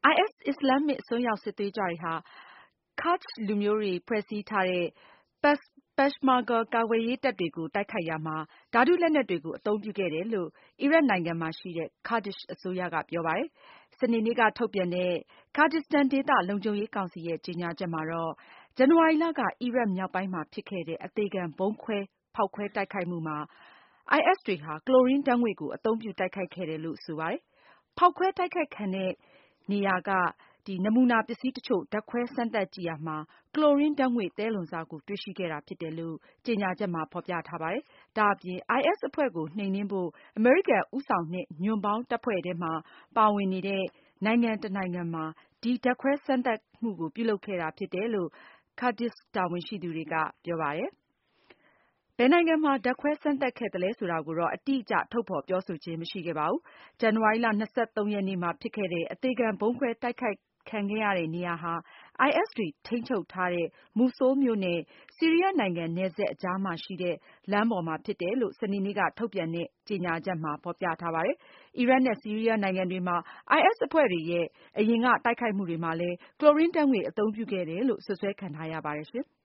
IS အစ္စလာမ်မစ်အစွန်းရောက်စစ်သွေးကြွတွေဟာ Kurd လူမျိုးတွေဖွဲ့စည်းထားတဲ့ Peshmerga ကာကွယ်ရေးတပ်တွေကို တိုက်ခိုက်ရာမှာ ဓါတုလက်နက်တွေကို အသုံးပြုခဲ့တယ်လို့ အီရတ်နိုင်ငံမှာရှိတဲ့ Kurdish အစိုးရက ပြောပါတယ်။ စနေနေ့က ထုတ်ပြန်တဲ့ Kurdistan ဒေသလုံခြုံရေးကောင်စီရဲ့ ကြေညာချက်မှာတော့ ဇန်နဝါရီလက အီရတ်မြောက်ပိုင်းမှာဖြစ်ခဲ့တဲ့ အသေခံဗုံးခွဲဖောက်ခွဲတိုက်ခိုက်မှုမှာ IS တွေဟာ ကလိုရင်းဓါတ်ငွေ့ကို အသုံးပြုတိုက်ခိုက်ခဲ့တယ်လို့ ဆိုပါတယ်။ ဖောက်ခွဲတိုက်ခိုက်ခံတဲ့နေရာက နမူနာပစ္စည်းတချို့ ဓါတ်ခွဲစမ်းသပ်ကြည့်ရာမှာ ကလိုရင်းဓါတ်ငွေ့သဲလွန်စကို တွေ့ရှိခဲ့တာဖြစ်တယ်လို့ ကြေညာချက်မှာ ဖေါ်ပြထားပါတယ်။ ဒါ့အပြင် IS အဖွဲ့ကို နှိမ်နင်းဖို့ အမေရိကန်ဦးဆောင်တဲ့ ညွန့်ပေါင်းတပ်ဖွဲ့ထဲမှာ ပါဝင်နေတဲ့ နိုင်ငံတနိုင်ငံမှာ ဒီဓါတ်ခွဲစမ်းသပ်မှုကို ပြုလုပ်ခဲ့တာဖြစ်တယ်လို့ Kurdish တာဝန်ရှိသူတွေက ပြောပါတယ်။ ဘယ်နိုင်ငံမှာ ဓါတ်ခွဲစမ်းသပ်ခဲ့သလဲဆိုတာကိုတော့ အတိအကျ ထုတ်ဖေါ်ပြောဆိုခြင်းမရှိခဲ့ပါဘူး။ ဇန်နဝါရီလ ရက်နေ့မှာဖြစ်ခဲ့တဲ့ အသေခံဗုံးခွဲတိုက်ခိုက်ခံခဲ့ရတဲ့နေရာဟာ IS တွေထိန်းချုပ်ထားတဲ့ Mosul မြို့နဲ့ ဆီးရီးယားနိုင်ငံနယ်စပ်အကြားမှာရှိတဲ့ လမ်းပေါ်မှာဖြစ်တယ်လို့ စနေနေ့က ထုတ်ပြန်တဲ့ ကြေညာချက်မှာ ဖေါ်ပြထားပါတယ်။ အီရတ်နဲ့ ဆီးရီးယားနိုင်ငံတွေမှာ IS အဖွဲ့တွေရဲ့ အရင်ကတိုက်ခိုက်မှုတွေမှာလည်း ကလိုရင်းဓါတ်ငွေ့အသုံးပြုခဲ့တယ်လို့ စွပ်စွဲခံထားရပါတယ်ရှင်။